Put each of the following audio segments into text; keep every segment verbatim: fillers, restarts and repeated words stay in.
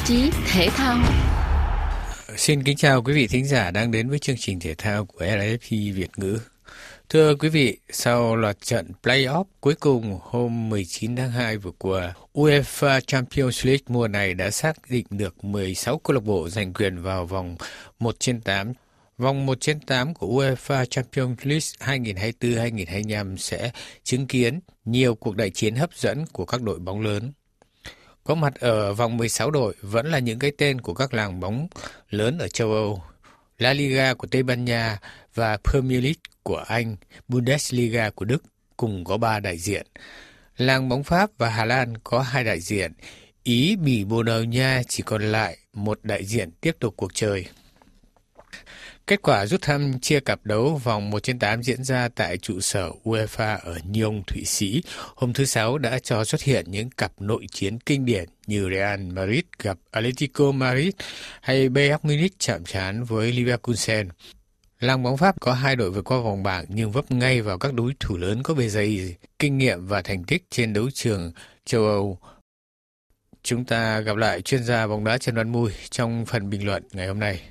chí thể thao. Xin kính chào quý vị thính giả đang đến với chương trình thể thao của rờ ép pê Việt ngữ. Thưa quý vị, sau loạt trận play-off cuối cùng hôm mười chín tháng hai vừa qua, UEFA Champions League mùa này đã xác định được mười sáu câu lạc bộ giành quyền vào vòng một trên tám. Vòng một trên tám của UEFA Champions League hai nghìn không trăm hai mươi tư hai nghìn không trăm hai mươi lăm sẽ chứng kiến nhiều cuộc đại chiến hấp dẫn của các đội bóng lớn. Có mặt ở vòng mười sáu đội vẫn là những cái tên của các làng bóng lớn ở châu Âu, La Liga của Tây Ban Nha và Premier League của Anh, Bundesliga của Đức cùng có ba đại diện. Làng bóng Pháp và Hà Lan có hai đại diện, Ý, Bỉ, Bồ Đào Nha chỉ còn lại một đại diện tiếp tục cuộc chơi. Kết quả rút thăm chia cặp đấu vòng một trên tám diễn ra tại trụ sở UEFA ở Nyon, Thụy Sĩ hôm thứ Sáu đã cho xuất hiện những cặp nội chiến kinh điển như Real Madrid gặp Atletico Madrid hay Bayern Munich chạm trán với Leverkusen. Làng bóng Pháp có hai đội vượt qua vòng bảng nhưng vấp ngay vào các đối thủ lớn có bề dày, kinh nghiệm và thành tích trên đấu trường châu Âu. Chúng ta gặp lại chuyên gia bóng đá Trần Văn Mui trong phần bình luận ngày hôm nay.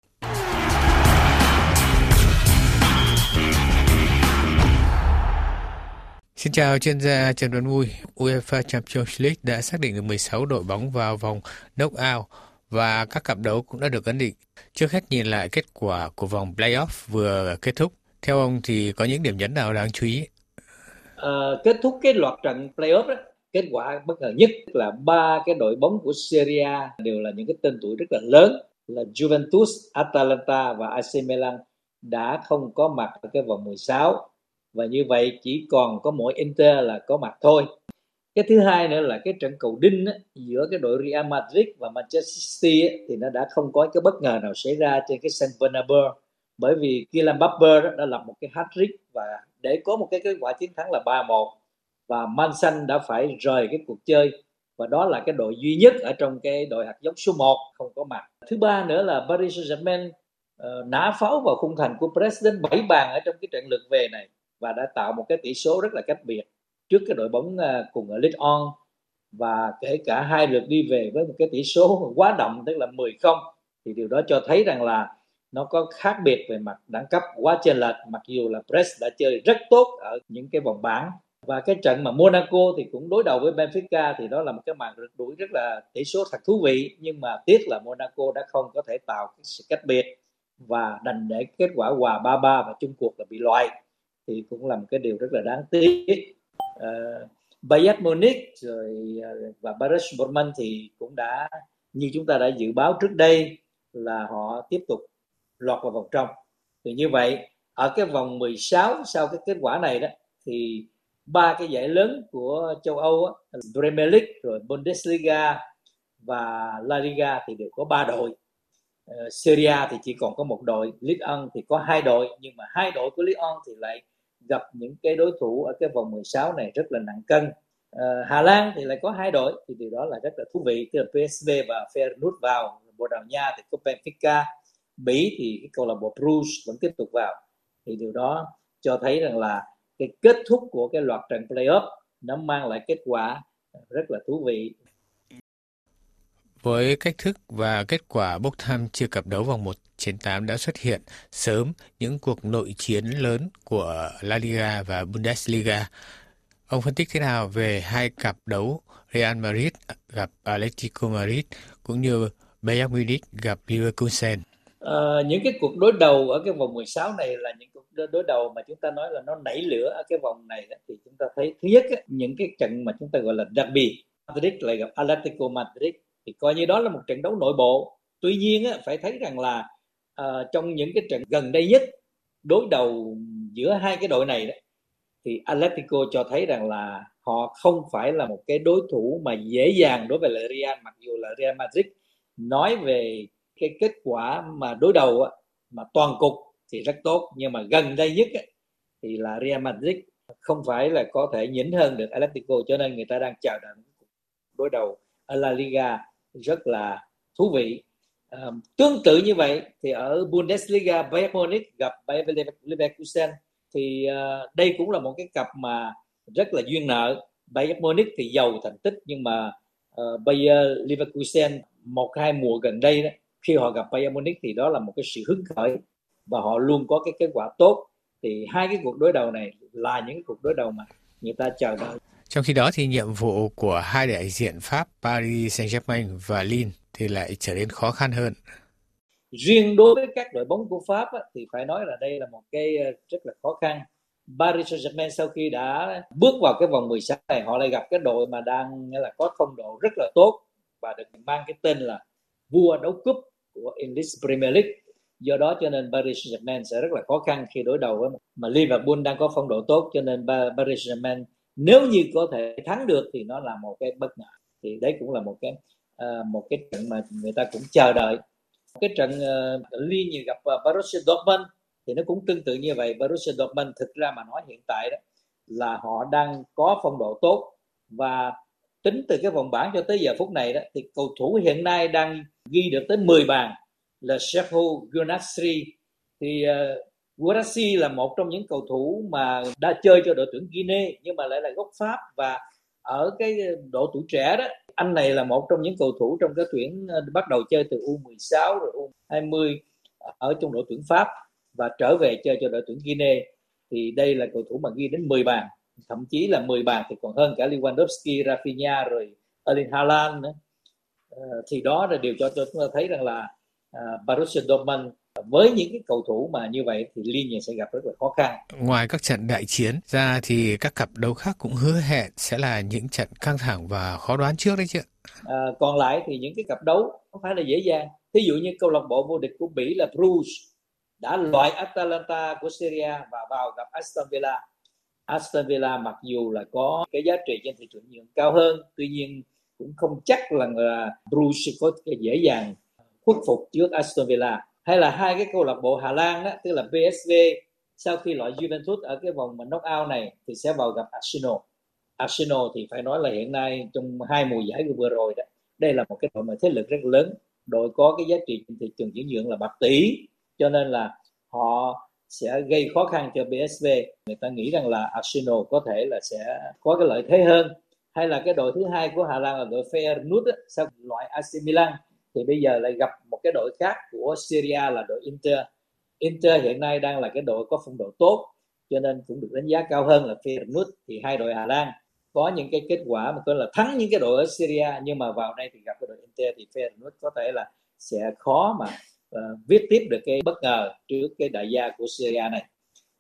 Xin chào chuyên gia Trần Văn Mui. UEFA Champions League đã xác định được mười sáu đội bóng vào vòng knock-out và các cặp đấu cũng đã được ấn định. Trước hết nhìn lại kết quả của vòng play-off vừa kết thúc. Theo ông thì có những điểm nhấn nào đáng chú ý? À, kết thúc cái loạt trận play-off đó, kết quả bất ngờ nhất là ba cái đội bóng của Serie A đều là những cái tên tuổi rất là lớn, là Juventus, Atalanta và a xê Milan đã không có mặt ở cái vòng mười sáu. Và như vậy chỉ còn có mỗi Inter là có mặt thôi. Cái thứ hai nữa là cái trận cầu đinh á, giữa cái đội Real Madrid và Manchester City á, thì nó đã không có cái bất ngờ nào xảy ra trên cái sân Bernabeu, bởi vì Kylian Mbappé đã lập một cái hat-trick và để có một cái kết quả chiến thắng là ba một, và Man Xanh đã phải rời cái cuộc chơi, và đó là cái đội duy nhất ở trong cái đội hạt giống số một không có mặt. Thứ ba nữa là Paris Saint-Germain uh, nã pháo vào khung thành của President bảy bàn ở trong cái trận lượt về này và đã tạo một cái tỷ số rất là cách biệt trước cái đội bóng cùng ở Ligue một, và kể cả hai lượt đi về với một cái tỷ số quá động, tức là mười không, thì điều đó cho thấy rằng là nó có khác biệt về mặt đẳng cấp quá chênh lệch, mặc dù là Brest đã chơi rất tốt ở những cái vòng bảng. Và cái trận mà Monaco thì cũng đối đầu với Benfica thì đó là một cái màn rượt đuổi rất là tỷ số thật thú vị, nhưng mà tiếc là Monaco đã không có thể tạo cái sự cách biệt và đành để kết quả hòa ba ba và chung cuộc là bị loại, thì cũng là một cái điều rất là đáng tiếc. Uh, Bayern Munich rồi và Paris Saint-Germain thì cũng đã như chúng ta đã dự báo trước đây là họ tiếp tục lọt vào vòng trong. Thì như vậy ở cái vòng mười sáu sau cái kết quả này đó thì ba cái giải lớn của châu Âu á, Premier League rồi Bundesliga và La Liga thì đều có ba đội. Uh, Serie A thì chỉ còn có một đội, Ligue một thì có hai đội, nhưng mà hai đội của Ligue một thì lại gặp những cái đối thủ ở cái vòng mười sáu này rất là nặng cân. Uh, Hà Lan thì lại có hai đội, thì điều đó là rất là thú vị, tức là pê ét vê và Feyenoord vào, Bồ Đào Nha thì có Benfica, Bỉ thì cái câu lạc bộ Bruges vẫn tiếp tục vào. Thì điều đó cho thấy rằng là cái kết thúc của cái loạt trận play-off nó mang lại kết quả rất là thú vị. Với cách thức và kết quả bốc thăm chia cặp đấu vòng một trên tám đã xuất hiện sớm những cuộc nội chiến lớn của La Liga và Bundesliga. Ông phân tích thế nào về hai cặp đấu Real Madrid gặp Atletico Madrid cũng như Bayern Munich gặp Leverkusen? À, những cái cuộc đối đầu ở cái vòng mười sáu này là những cuộc đối đầu mà chúng ta nói là nó nảy lửa ở cái vòng này đó, thì chúng ta thấy thứ nhất những cái trận mà chúng ta gọi là derby, Madrid lại gặp Atletico Madrid, thì coi như đó là một trận đấu nội bộ. Tuy nhiên á, phải thấy rằng là uh, trong những cái trận gần đây nhất đối đầu giữa hai cái đội này đó, thì Atletico cho thấy rằng là họ không phải là một cái đối thủ mà dễ dàng đối với lại Real, mặc dù là Real Madrid nói về cái kết quả mà đối đầu á, mà toàn cục thì rất tốt, nhưng mà gần đây nhất á, thì là Real Madrid không phải là có thể nhỉnh hơn được Atletico, cho nên người ta đang chờ đợi đối đầu ở La Liga rất là thú vị. À, tương tự như vậy thì ở Bundesliga, Bayern Munich gặp Bayer Leverkusen, thì uh, đây cũng là một cái cặp mà rất là duyên nợ. Bayern Munich thì giàu thành tích, nhưng mà uh, Bayer Leverkusen một hai mùa gần đây đó, khi họ gặp Bayern Munich thì đó là một cái sự hứng khởi và họ luôn có cái kết quả tốt. Thì hai cái cuộc đối đầu này là những cái cuộc đối đầu mà người ta chờ đợi. Trong khi đó thì nhiệm vụ của hai đại diện Pháp Paris Saint-Germain và Lille thì lại trở nên khó khăn hơn. Riêng đối với các đội bóng của Pháp á, thì phải nói là đây là một cái rất là khó khăn. Paris Saint-Germain sau khi đã bước vào cái vòng mười sáu này, họ lại gặp cái đội mà đang là có phong độ rất là tốt và được mang cái tên là vua đấu cúp của English Premier League. Do đó cho nên Paris Saint-Germain sẽ rất là khó khăn khi đối đầu với mà Liverpool đang có phong độ tốt, cho nên Paris Saint-Germain nếu như có thể thắng được thì nó là một cái bất ngờ. Thì đấy cũng là một cái uh, một cái trận mà người ta cũng chờ đợi. Cái trận uh, Lille gặp uh, Borussia Dortmund thì nó cũng tương tự như vậy. Borussia Dortmund thực ra mà nói hiện tại đó là họ đang có phong độ tốt, và tính từ cái vòng bảng cho tới giờ phút này đó thì cầu thủ hiện nay đang ghi được tới mười bàn là Serhou Guirassy. Thì uh, Guirassy là một trong những cầu thủ mà đã chơi cho đội tuyển Guinea nhưng mà lại là gốc Pháp, và ở cái độ tuổi trẻ đó, anh này là một trong những cầu thủ trong cái tuyển bắt đầu chơi từ u mười sáu rồi u hai mươi ở trong đội tuyển Pháp và trở về chơi cho đội tuyển Guinea. Thì đây là cầu thủ mà ghi đến mười bàn, thậm chí là mười bàn thì còn hơn cả Lewandowski, Rafinha rồi Erling Haaland nữa. À, thì đó là điều cho chúng ta thấy rằng là à, Borussia Dortmund với những cái cầu thủ mà như vậy thì Lille sẽ gặp rất là khó khăn. Ngoài các trận đại chiến ra thì các cặp đấu khác cũng hứa hẹn sẽ là những trận căng thẳng và khó đoán trước đấy chứ. À, còn lại thì những cái cặp đấu không phải là dễ dàng. Ví dụ như câu lạc bộ vô địch của Bỉ là Bruges đã loại Atalanta của Serie A và vào gặp Aston Villa. Aston Villa mặc dù là có cái giá trị trên thị trường nhượng cao hơn, tuy nhiên cũng không chắc là, là Bruges có dễ dàng khuất phục trước Aston Villa. Hay là hai cái câu lạc bộ Hà Lan đó, tức là pê ét vê sau khi loại Juventus ở cái vòng mà knock-out này thì sẽ vào gặp Arsenal. Arsenal thì phải nói là hiện nay trong hai mùa giải vừa rồi đó, đây là một cái đội mà thế lực rất lớn, đội có cái giá trị trên thị trường chuyển nhượng là bạc tỷ, cho nên là họ sẽ gây khó khăn cho pê ét vê. Người ta nghĩ rằng là Arsenal có thể là sẽ có cái lợi thế hơn. Hay là cái đội thứ hai của Hà Lan là đội Feyenoord sau loại a xê Milan thì bây giờ lại gặp một cái đội khác của Serie A là đội Inter. Inter hiện nay đang là cái đội có phong độ tốt, cho nên cũng được đánh giá cao hơn là Feyenoord. Thì hai đội Hà Lan có những cái kết quả mà có là thắng những cái đội ở Serie A, nhưng mà vào đây thì gặp cái đội Inter thì Feyenoord có thể là sẽ khó mà uh, viết tiếp được cái bất ngờ trước cái đại gia của Serie A này.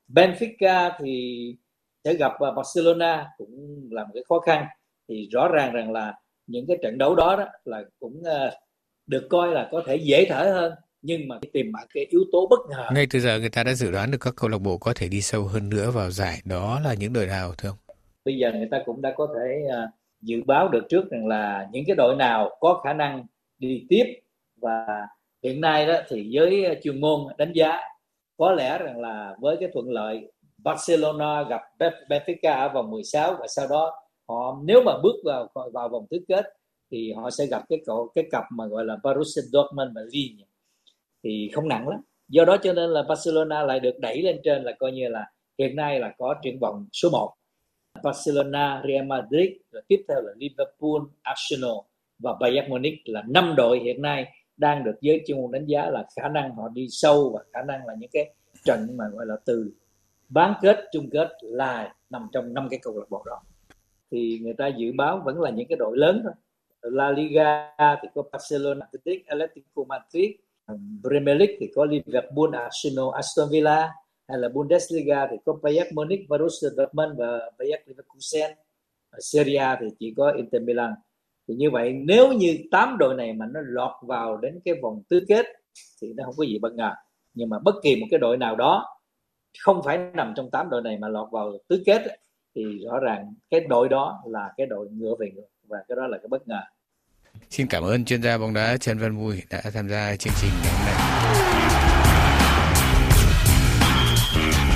Benfica thì sẽ gặp Barcelona, cũng là một cái khó khăn. Thì rõ ràng rằng là những cái trận đấu đó, đó là cũng uh, được coi là có thể dễ thở hơn, nhưng mà tìm ẩn cái yếu tố bất ngờ. Ngay từ giờ người ta đã dự đoán được các câu lạc bộ có thể đi sâu hơn nữa vào giải, đó là những đội nào thưa ông? Bây giờ người ta cũng đã có thể uh, dự báo được trước rằng là những cái đội nào có khả năng đi tiếp, và hiện nay đó thì với chuyên môn đánh giá có lẽ rằng là với cái thuận lợi Barcelona gặp Benfica ở vòng mười sáu và sau đó họ nếu mà bước vào vào vòng tứ kết thì họ sẽ gặp cái cậu cái cặp mà gọi là Borussia Dortmund và Lille, thì không nặng lắm. Do đó cho nên là Barcelona lại được đẩy lên trên, là coi như là hiện nay là có triển vọng số một. Barcelona, Real Madrid, rồi tiếp theo là Liverpool, Arsenal và Bayern Munich là năm đội hiện nay đang được giới chuyên môn đánh giá là khả năng họ đi sâu, và khả năng là những cái trận mà gọi là từ bán kết, chung kết là nằm trong năm cái câu lạc bộ đó. Thì người ta dự báo vẫn là những cái đội lớn thôi. La Liga thì có Barcelona, Atletico Madrid, Premier League thì có Liverpool, Arsenal, Aston Villa, hay là Bundesliga thì có Bayern Munich, Borussia Dortmund và Bayer Leverkusen. Ở Serie A thì chỉ có Inter Milan. Thì như vậy nếu như tám đội này mà nó lọt vào đến cái vòng tứ kết thì nó không có gì bất ngờ. Nhưng mà bất kỳ một cái đội nào đó không phải nằm trong tám đội này mà lọt vào tứ kết thì rõ ràng cái đội đó là cái đội ngựa về ngựa, và cái đó là cái bất ngờ. Xin cảm ơn chuyên gia bóng đá Trần Văn Mùi đã tham gia chương trình ngày hôm nay.